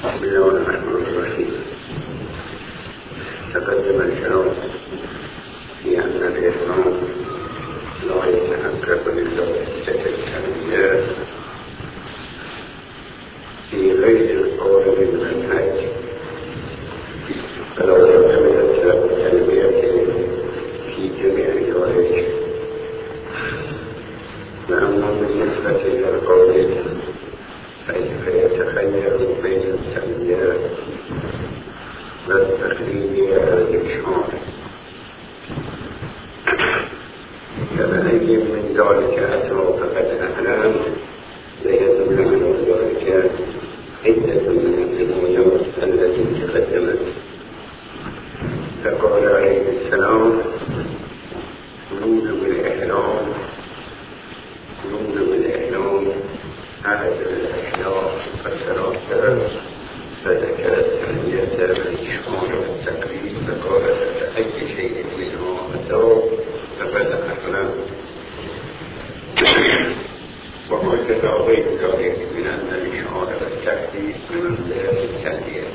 بسم الله الرحمن الرحيم. تقدم الكلام في أن الإسلام لا يتحقق للوحدة الكاملة في غير القول بالمنهج، فلا يعتمد التربية في جميع الجوانب. وأما بالنسبة إلى القول فيتخير بين التنبيه والتقليد والإشعار، كمأي من ذلك أتى فقد أعلم ليدل على ذلك عدة من الروايات التي تقدمت. فقال عليه السلام: خلود بالإحلام عهد الأحلام فالثلاثة، فذكر الثانية بالإشعار والتقليد، فقال فأي شيء منها أتى فقد أعلم. وهكذا غير ذلك من أن الإشعار والتقليد بمنزلة التأدية.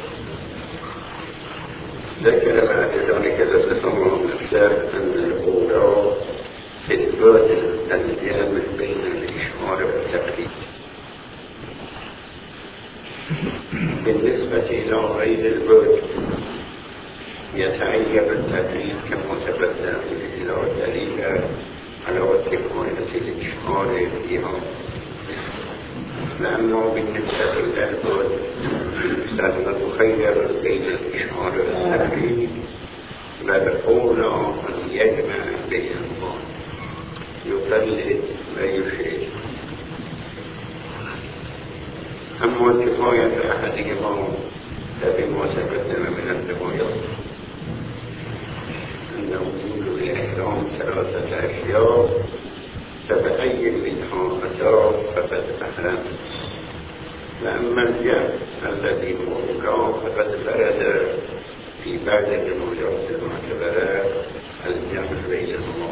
ذكر بعد ذلك لتصور نفسه أن الأولى إثبات الجامع بين الإشعار والتقليد. بالنسبة إلى غير البعد يتعين التقليد كما تقدم إلى دليل على كفاية الإشعار فيها. أما بالنسبة إلى البعد فنتخير بين الإشعار والتقليد، والأولى أن يجمع بينهما، يقلد ويشير. أما كفاية أحدهما فبما تقدم من الروايات أن وجود الإحرام ثلاثة أشياء، فبأي منها أتى فقد أحرم. وأما الجمع الذي هو أولى فقد فرد في بعض الروايات المعتبرة الجمع بينهما.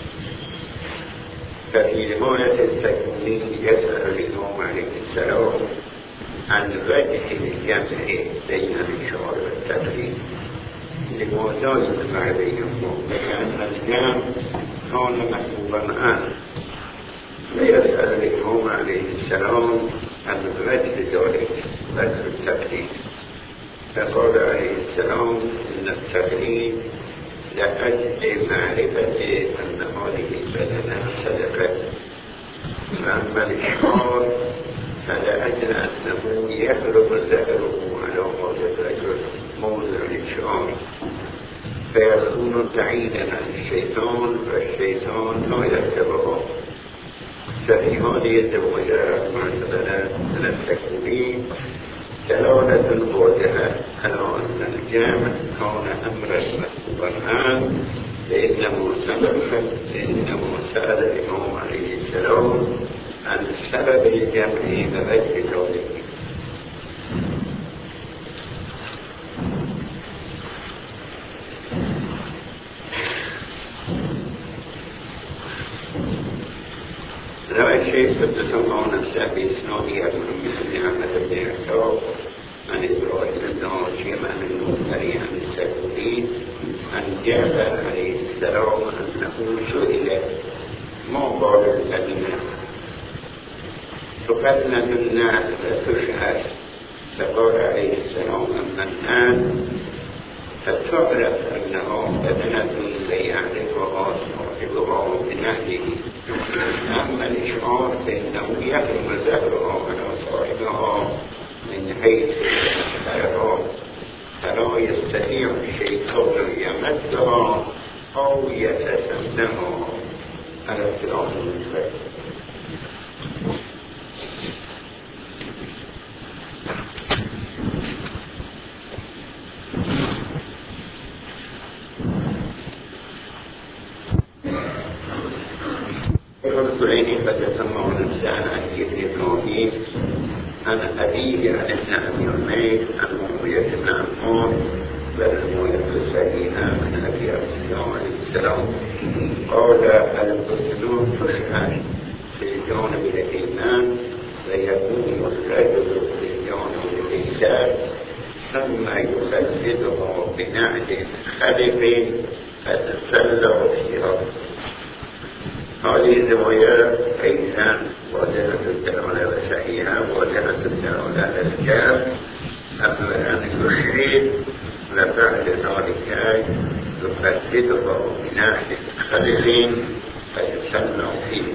ففي رواية التكوين يسأل الإمام عليه السلام عن وجه الجمع بين الإشعار والتقليد، لماذا يجمع بينهما؟ لأن الجمع كان محبوبا عنه، فيسأل الإمام عليه السلام عن وجه ذلك، وجه التقليد. فقال عليه السلام إن التقليد لأجل معرفة أن هذه البدنة صدقة، وأما الإشعار فلأجل أنه يخرج ذكره على هذا الرجل موضع الإشعار، فيكون بعيدا عن الشيطان، والشيطان لا يتبعه. ففي هذه الرواية معتبرة من التكوين دلالة واضحة على أن الجامع كان أمرا مكتوبا عنه، لأنه سأل الإمام عليه السلام عن سبب الجمع ووجه ذلك. روى الشيخ قدس الله نفسه بإسناده بن أحمد بن عتاب عن إبراهيم بن هاشم عن المنذري عن السكوتي عن جابر عليه السلام أنه سئل ما بال البدنة؟ تقدم الناس فتشهد، فقال عليه السلام أما الناس فتعرف أنها بدنة ليعرفها صاحبها بنهجه. أما الإشعار فإنه يحرم ذكرها على صاحبها من حيث الإشعار، فلا يستطيع الشيطان يمدها أو يتسمنها على اختلاف المنفذ. عن أبيه عن ابن أبي عمير عن معاوية بن عمار والرواية الصحيحة من أبي عبد الله عليه السلام قال: الغسل تشهد في جانب الإيمان ويكون الرجل الصبيان والنساء ثم يخلدها بنعل خلف فتسلع فيها. هذه الرواية أيضا واضحة الدلالة وصحيحة واضحة الدلالة على الجهل أولا يشرد وبعد ذلك يخلدها بنعل خلف فتسلع فيه.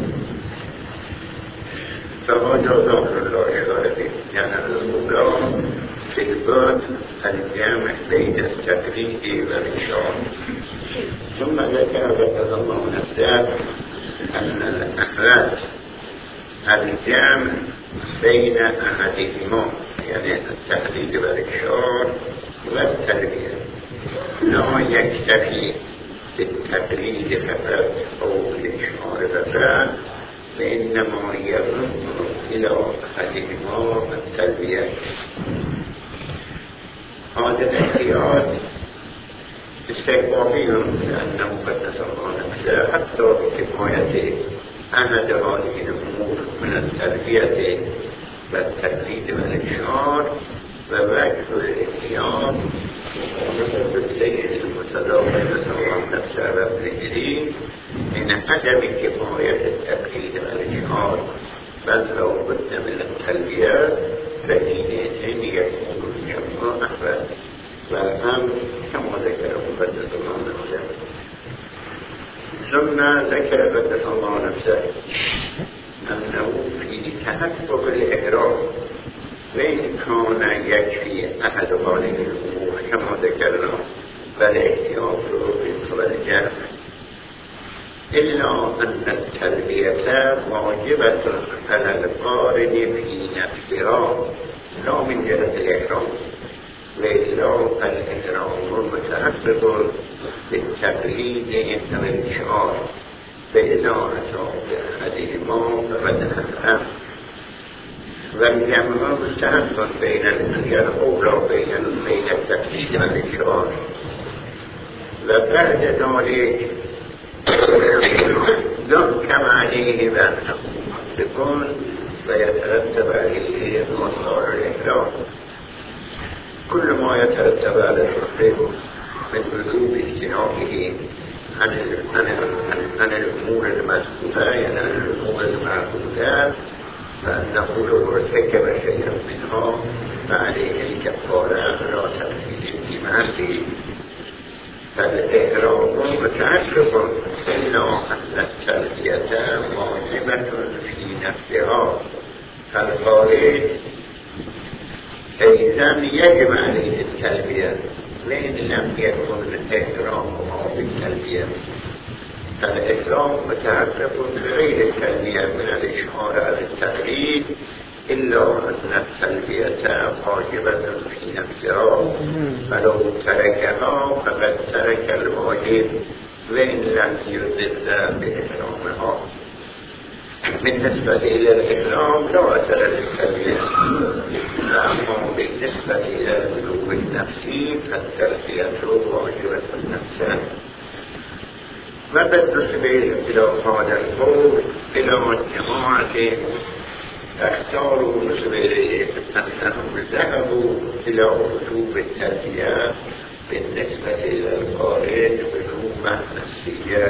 فهذا ظاهر الله شارده يعني الأولى في الباب الجامع بين التقليد والإشارة. ثم ذكر رضي الله نفسه أن الأخلاق الجامع بين أحدهما يعني التقليد والإشارة والتربية لا يكتفي بالتقليد فقط أو بالإشارة فقط، فإنما يضم إلى أحدهما التربية. هذا الاحتياط استحبابي لأنه قد نصر نفسه حتى بكفاية أحد هذه الأمور من التربية والتقليد والإشعار ووجه الاحتياط ومقارنة بالسيد المتداول نصر نفسه وابنه من عدم كفاية التقليد والإشعار، بل لو بد من التربية فإنه يكون الجمع أحسن. والأمر كما ذكر مقدس الله نفسه. ثم ذكر مقدس الله نفسه أنه في تحقق الإحرام وإن كان يكفي أحد هذه الأمور كما ذكرنا فالاحتياط بالجهل، إلا أن التربية واجبة على القارن في نفسها لا من جهة الإحرام، وإلا الإحرام متحقق بالتقليد والإشعار فإذا أتى بأحدهما فقد أفهم. والجمع مستحق بين الأولى بين التقليد والإشعار. وبعد ذلك يحكم عليه بأنه يكون ويترتب عليه مصدر الإحرام. كل ما يترتب على الحكم من وجوب اجتنابه عن الأمور المذكورة يعني عن الأمور المعقولة، فأنه لو ارتكب شيئا منها فعليه الكفارة لا تفصيل في معه. فالإحرام متعلق إلا أن التربية واجبة في نفسها، فالخارج أيضا يجب عليه التربية وإن لم يكن الإحرام بالتربية. فالإحرام متعلق بغير التربية من الإشعار على التقليد إلا أن التربية واجبة في نفسها، فلو تركها فقد ترك الواجب وإن لم يزد بإحرامها. بالنسبة إلى الإحرام لا أثر للتربية، أما بالنسبة إلى البلوغ النفسي فالتربية واجبة نفسها. وبالنسبة إلى هذا القول إلى الجماعة اختاروا بالنسبة أنهم ذهبوا إلى وجوب التربية بالنسبة إلى القارئ بلوغ نفسية.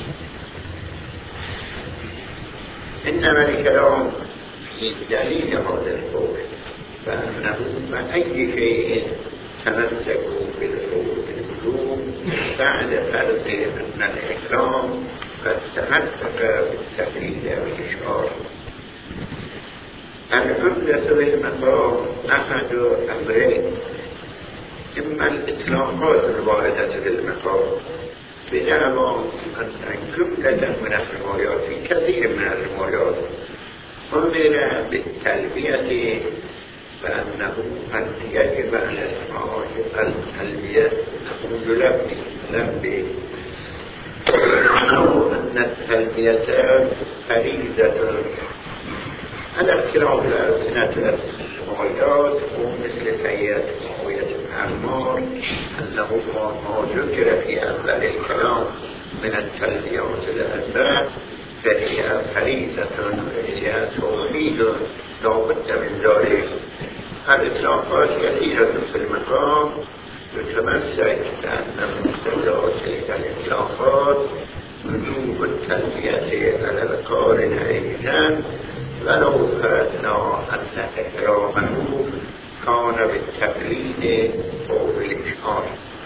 إنما الكلام في دليل هذا القول فأنه أي شيء تمسكوا بالبلوغ بعد فرض أن الإحرام قد تحقق بالتقليد والإشعار. العمدة بالمقام أحد أمرين: إما الإطلاقات الواردة بالمقام بدعوى أن جملة من الروايات في كثير من الروايات أمر بالتلبية فأنه قد يجب على التلبية نقول لبي أو أن التلبية فريضة على اختلاف الألسنة الروايات ومثل سيد معاوية بن عمار أنه ما ذكر في أول الكلام من التلبيات الأربع فهي فريضة وهي توحيد لا بد من ذلك الإطلاقات كثيرة في المقام يتمسك بأن مقتضى تلك الإطلاقات وجوب التلبية على القارن أيضا، ولو فرضنا أن إحرامه كان بالتقليد أو بالإشعار.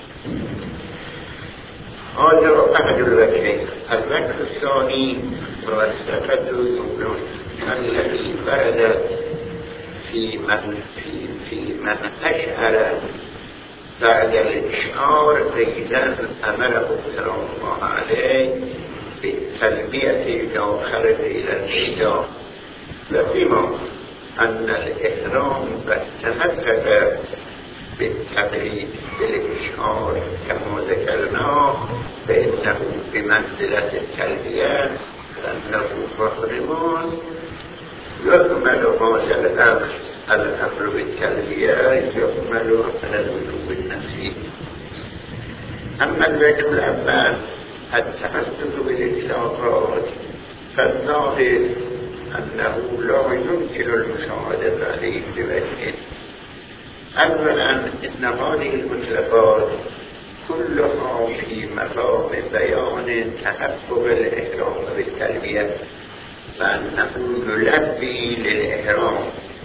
هذا أحد الوجهين. الوجه الثاني مستفاد الذي ورد في من أشعر بعد الإشعار أيضا أمره صلى الله عليه بالتلبية إذا خرج إلى النداء، وفيما أن الإحرام تمسك بالتقليد بالإشعار كما ذكرنا فإنه بمنزلة التلبية لأنه محرم، يكمل هذا الأمر بالتلبية يكمل على الوجوب النفسي. أما الوجه الأول التمسك بالإطلاقات فالظاهر أنه لا يمكن المساعدة عليه بوجه. أولا إن هذه المطلقات كلها في مقام بيان تحقق الإحرام بالتلبية، فأنه يلبي للإحرام.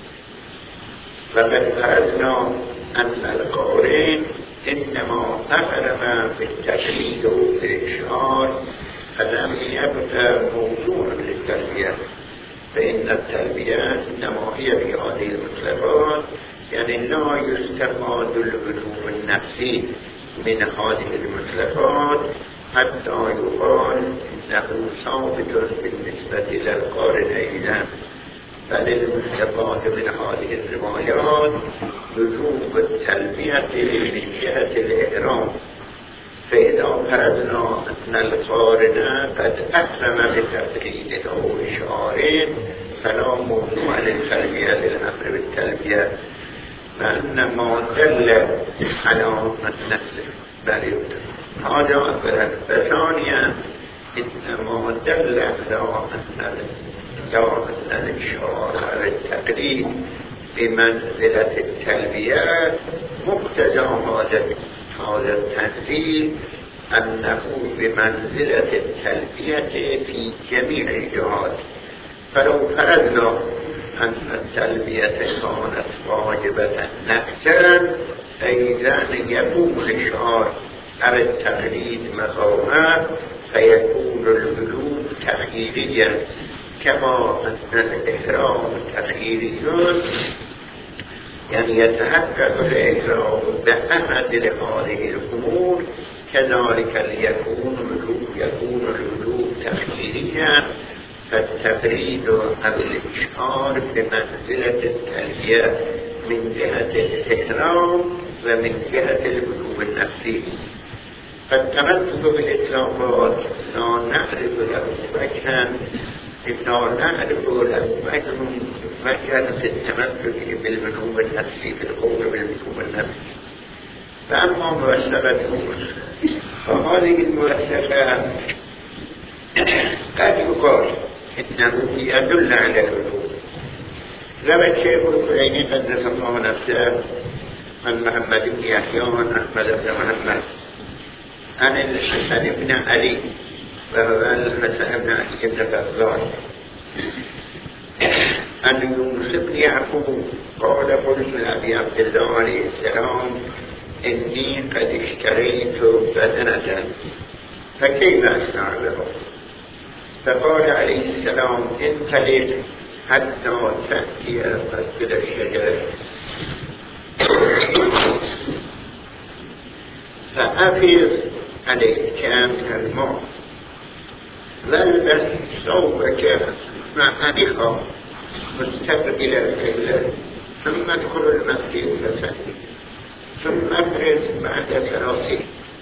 وقد فرضنا أن القارن إنما أحرم بالتقليد والإشعار فلم يبقى موضوعا للتلبية، فإن التلبية إنما هي في هذه المطلقات، يعني لا يستفاد الوجوب النفسي من هذه المطلقات حتى يقال إنه ثابت بالنسبة إلى القارن أيضا، بل المستفاد من هذه الروايات وجوب التلبية من جهة الإحرام. فإذا فرضنا أن القارن قد أحرم بتقليد أو إشعار فلا موضوع للتلبية للأمر بالتلبية، فأن ما دل على النفس بريد هذا أولا. ثانيا إنما دل على أن الإشعار على التقليد بمنزلة التلبية مقتضى هذا التنزيل أنه بمنزلة التلبية في جميع الجهات. فلو فرضنا أن التلبية كانت واجبة نفسا فإذا يكون الإشعار على التقليد مقاما فيكون الوجوب تغييريا، كما أن الإحرام تغييري، يعني يتحقق الإحرام بأحد هذه الأمور، كذلك يكون الوجوب تغييريا، فالتبريد أو الإشعار بمنزلة التلبية من جهة الإحرام ومن جهة الوجوب النفسي. فالتمسك بالإطلاقات لا نعرف له وجها، لا نعرف له وجها في التمسك بالوجوب النفسي في القول بالوجوب النفسي. فأما موثقته فهذه الموثقة قد يقال إنه يدل على الوجوب. روى الشيخ الكليني قدس الله نفسه عن محمد بن يحيى عن أحمد بن محمد عن الحسن بن علي وهو الحسن بن علي بن فضال أن يوسف بن يعقوب قال قلت لأبي عبد الله عليه السلام إني قد اشتريت بدنة فكيف أصنع له؟ فقال عليه السلام انطلق حتى تأتي مسجد الشجرة فأفيض عليك من الماء والبس ثوبك معانقا مستقبل القبلة ثم ادخل المسجد فصلي ثم افرز بعد 30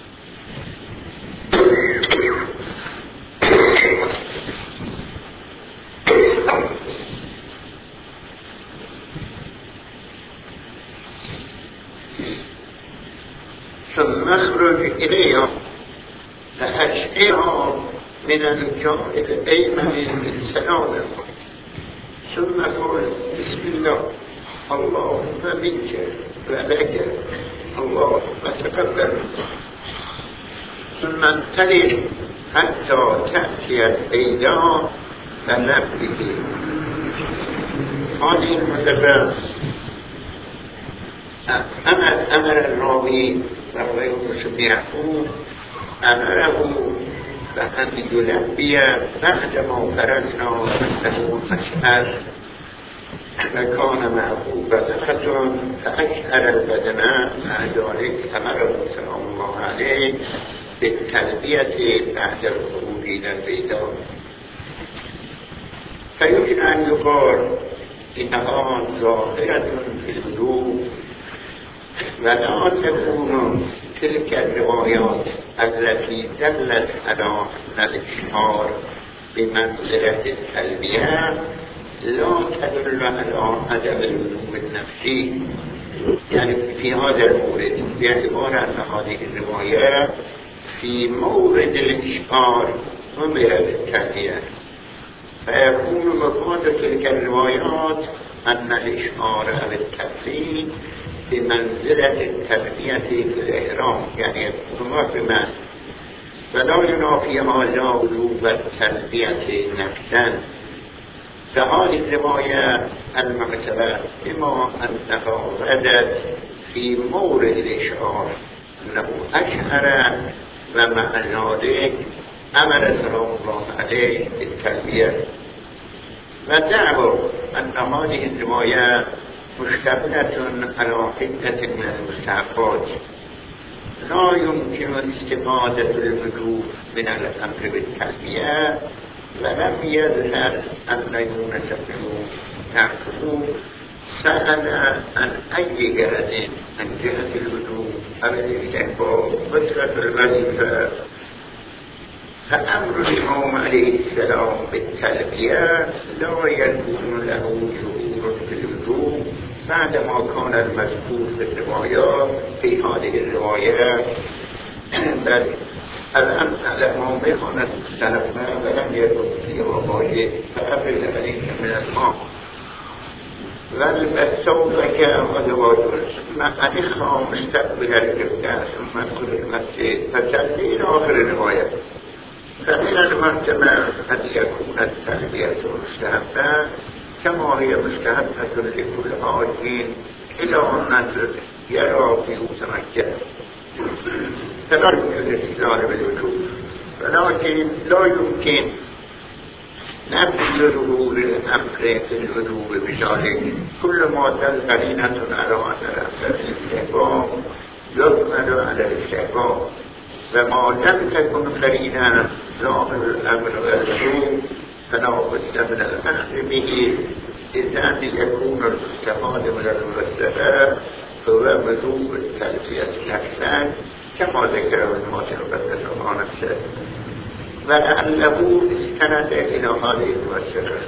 ثم اخرج إليها فأشعرها من الجانب الأيمن من سلامه ثم قل بسم الله اللهم منك ولك اللهم تقبل، ثم انطلق حتى تأتي البيضاء فنبذه. هذه المدبر أمر الراوي رواه مسلم يعقوب أمره بأن يلبي بعدما فرزنا له أشهر، وكان معه بدخة فأشهر البدناء. مع ذلك أمره صلى الله عليه بالتلبية بعد الخروج إلى البيضاء. فيمكن أن يقال إنها ظاهرة في الوضوء، ولا تكون تلك الروايات التي دلت على الإشعار بمنزلة التلبية لا تدل على عدم الوضوء النفسي. يعني في هذا المورد باعتبار أن هذه الروايات في مورد الإشعار أمر بالتلبية، فيكون مفاد تلك الروايات أن الإشعار أو التفريق بمنزلة التلبية في الإحرام، يعني بما فلا ينافي هذا وجوب التلبية نفسا. فهذه الرواية المعتبرة بما أنها وردت في مورد الإشعار أنه أشعر، ومع ذلك أمر صلى الله عليه بالتلبية. ودعوا أن هذه الرواية مشتملة على عدة من المستحبات، لا يمكن استفادة الوجوب من الأمر بالتلبية، ولم يظهر أن يونس بن يعقوب سأل عن أي جهة، عن جهة الوجوب أو الاستحباب مثل الوظيفة. فأمر الإمام عليه السلام بالتلبية لا يكون له ظهور في الوجوب بعدما كان المذكور في الروايات في هذه الروايات. بل الإمام بخانة مختلفنا ولم يكن في رواية فأبرز عليه من الماء والسوفك وزواجه ما أدخل مستقبل الجبدة ثم أدخل المسجد فسلين آخر الرواية. فمن المرتبة أن يكون التلبية مستحبة كما هي مستحبة لكل عاجل إلى أن يرى في متمكن، فلا يمكن الاستدلال بالوجوب، ولكن لا يمكن نفي ظهور الأمر في الوجوب بذلك. كل ما دل قرينة على أن الاستحباب يحمل على الاستحباب، وما لم تكن قرينة ظاهر الأمر والوجوب فلا بد من الأخذ به، إذا يكون الاستفادة من المسألة هو وجوب التلبية نفسا كما ذكر الماتن قدس الله نفسه، ولعله استند إلى هذه المسألة.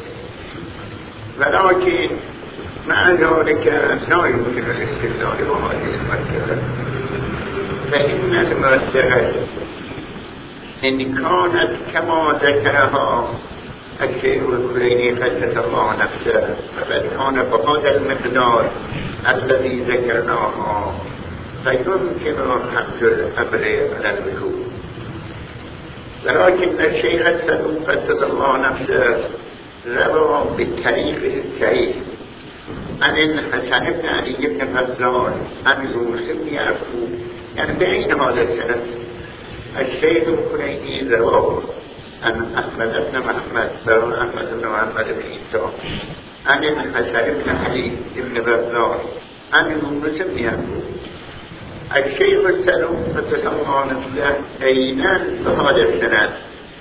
ولكن مع ذلك لا يمكن الاستدلال بهذه المسألة، فإن المسألة إن كانت كما ذكرها الشيخ الكليني قدس الله نفسه، فقد كان بهذا المقدار الذي ذكرناه فيمكن حمل الأمر على الوجوب. ولكن الشيخ الصدوق قدس الله نفسه روى بالطريق الصحيح عن الحسن بن علي بن فضال عن يونس بن يعقوب، يعني بين هذا السند الشيخ الكليني رواه عن أحمد بن محمد بن عيسى عن الحسن بن علي بن فضال عن يونس بن يعقوب. الشيخ الصدوق قدس الله نفسه أيضا بهذا السند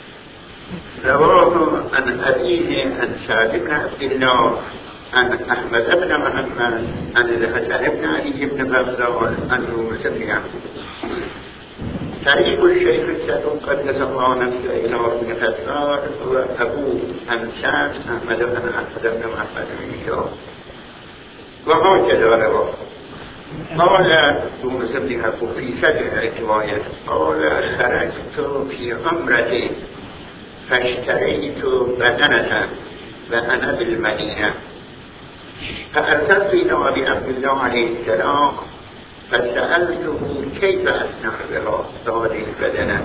رواه عن أبيه عن سعد بن عبد الله عن أحمد بن محمد عن الحسن بن علي بن فضال عن يونس بن يعقوب. طريق الشيخ الصدوق قدس الله نفسه إلى ابن فضال هو أبوه عن سعد أحمد بن محمد بن عيسى، وهكذا رواه. قال يونس بن يعقوب في سجن الرواية قال خرجت في عمرتي فاشتريت بدنة وأنا بالمدينة، فأرسلت إلى أبي عبد الله عليه السلام فسألته كيف أصنع بهذه البدنة،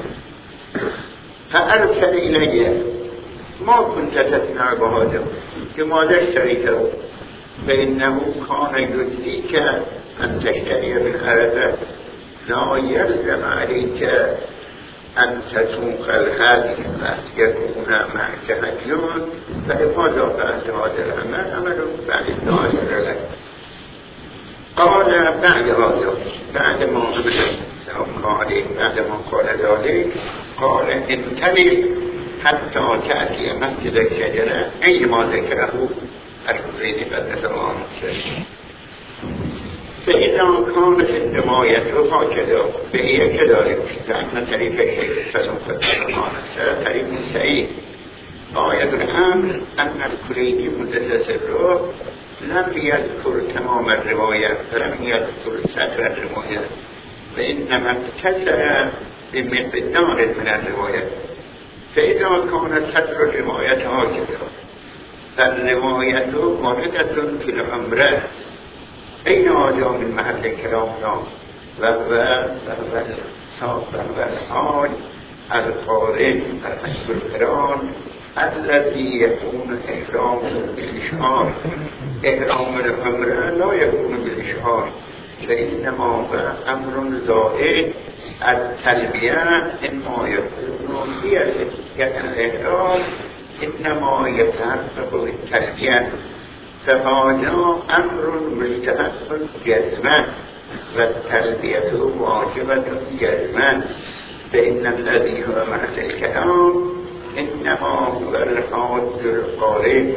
فأرسل إلي ما كنت تصنع بهذا، لماذا اشتريته؟ فإنه كان يجزيك أن تشتري بالعربة، لا يلزم عليك أن تسوق الهدي يكون معك هدي، فلماذا بعد هذا العمل عمل بعد الظاهر لك؟ قال بعد هذا، بعد ما قال ذلك، قال انتبه حتى تأتي مسجد الشجرة أيما ذكره الحسين قدس الله نفسه، فإذا كانت الدماية هكذا فهي كذلك، فإن طريق الشيخ سوف تتعامل طريق سعيد. آية الأمر أن الكليني مدسس الروح لم يذكر تمام الرواية، فلم يذكر سطر الرواية، فإنما اقتصر بمقدار من الرواية. فإذا كانت سطر الرواية هكذا فالرواية واردة في العمرة، أين هذا من محل كلامنا؟ وهو الحال القارن المشهور القرآن الذي يكون إحرامه بالإشعار. إحرام العمرة لا يكون بالإشعار، فإنما هو أمر زائد. التلبية إنما يكون هي الإحرام إنما يتحقق بالتلبية، فهذا أمر مستحق جزما، والتلبية واجبة جزما، فإن الذي هو محل الكلام إنما هو الحاج القارئ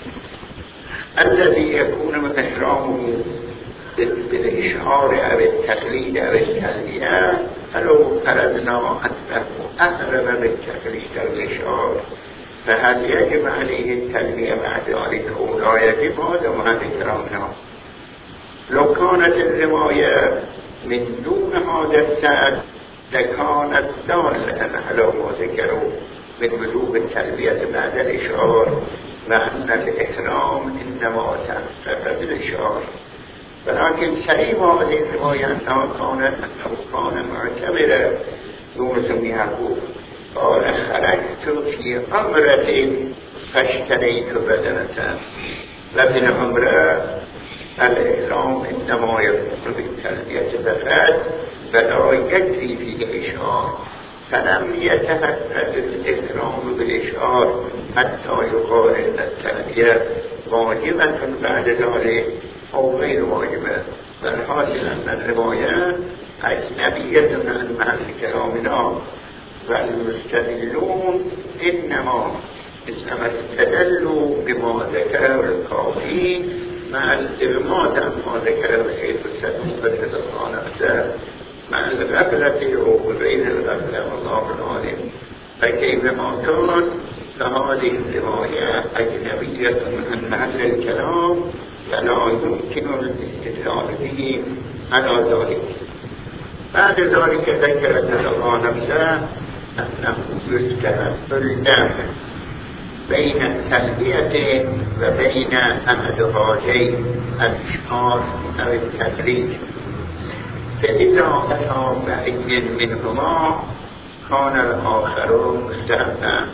الذي يكون إحرامه بالإشعار أو التقليد أو التلبية، فلو فرضنا أنه أحرم بالتقليد أو الإشعار فهل يجب عليه التلبية بعد ذلك أو لا يجب؟ هذا محل كلامنا. لو كانت الرواية من دون هذا السند لكانت دالة على ما ذكروا من وجوب التلبية بعد الإشعار، وأن الإحرام إنما تحقق بالإشعار. ولكن سليم هذه الرواية أنه كان معتبرا يونس بن يعقوب قال خرجت في عمرة فاشتريت بدنة، وفي العمرة الإحرام إنما يكون بالتلبية فقط ولا يكفي فيه الإشعار، فلم يتحقق الإحرام بالإشعار حتى يقال إن التلبية واجبة بعد ذلك أو غير واجبة. فالحاصل أن الرواية أجنبية عن محل كلامنا، والمستدلون إنما استدلوا بما ذكره القاضي مع الإغماض عما ذكره الشيخ السلام قدس الله نفسه مع الغفلة وبين الغفلة والله العالم. فكيفما كان فهذه الرواية أجنبية عن محل الكلام فلا يمكن الاستدلال به على ذلك. بعد ذلك ذكر الله نفسه أنه يستحب الجمع بين التلبية وبين أحد هذين الإشعار أو التقليد، فإذا أتى بأي منهما كان الآخر مستحبا.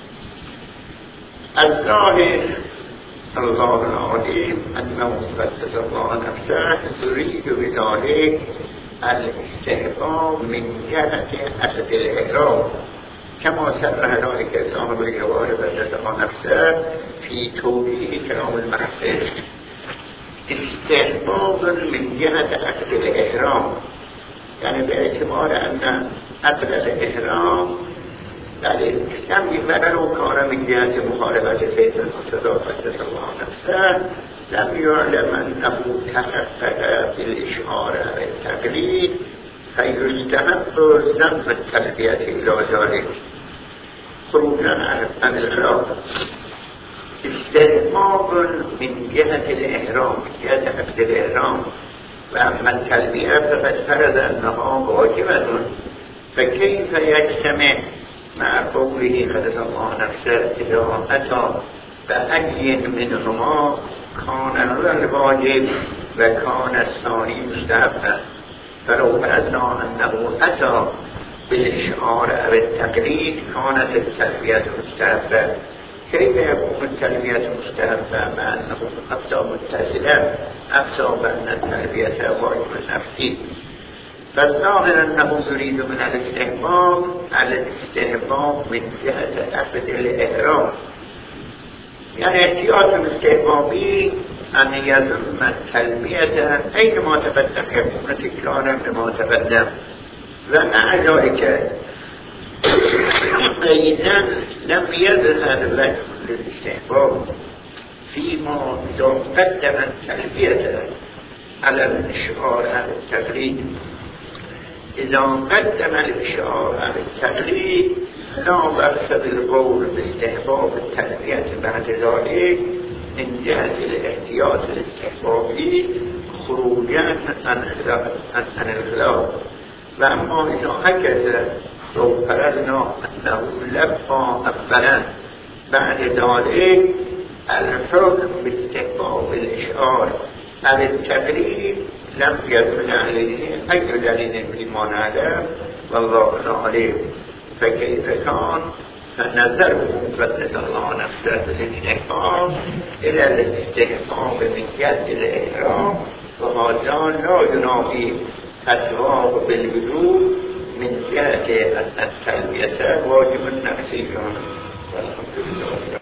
الظاهر الله العظيم أنه قدس الله نفسه يريد بذلك الاستحباب من جهة أخذ الإحرام، كما سرح ذلك صاحب الجواهر قدس الله نفسه في توضيح كلام المحقق. استحباب من جهة أخذ الإحرام يعني باعتبار أن أخذ الإحرام لم يبرر كان من جهة مخالفة سيد المرتضى قدس الله نفسه، لم يعلم أنه تحقق بالإشعار والتقليد، فيستحب ذنب التلبية إلى ذلك خروجا عن العلاقة. استحباب من جهة الإحرام، من جهة أخذ الإحرام، وأما التلبية فقد فرض أنها واجبة، فكيف يجتمع مع قوله قدس الله نفسه إذا أتى بأي منهما کان الواجب و کان الثانی مستحبا فلو فرضنا انه اتى بالاشعار او التقلید کانت التلبیة مستحبا. كيف يكون التلبية مستحبا مع انه اتى متصلا اتى بان التلبية واجب نفسي؟ فالظاهر انه يريد من الاستحباب على الاستحباب من جهة اخذ الاحرام، يعني احتياط الاستحبابي ان يضم التلبية اينما تقدم يكون تكرارا لما تقدم، ومع ذلك اذا لم يظهر وجه للاستحباب فيما اذا قدم التلبية على الاشعار على التقليد. إذا قدم الإشعار على التقليد لا بأس بالقول باستحباب التلبية بعد ذلك من جهة الاحتياط الاستحبابي خروجا عن الخلاف. وأما إذا هكذا لو فرضنا أنه لبى أولا بعد ذلك الحكم باستحباب الإشعار على التقليد لم يدل عليه أي دليل فيما نعلم والله أعلم. فكيف كان فنظره قدس الله نفسه بالاستحباب إلى الاستحباب من جهة الإحرام، وهذا لا ينافي فتواه بالوجوب من جهة التلبية واجب نفسي. والحمد لله.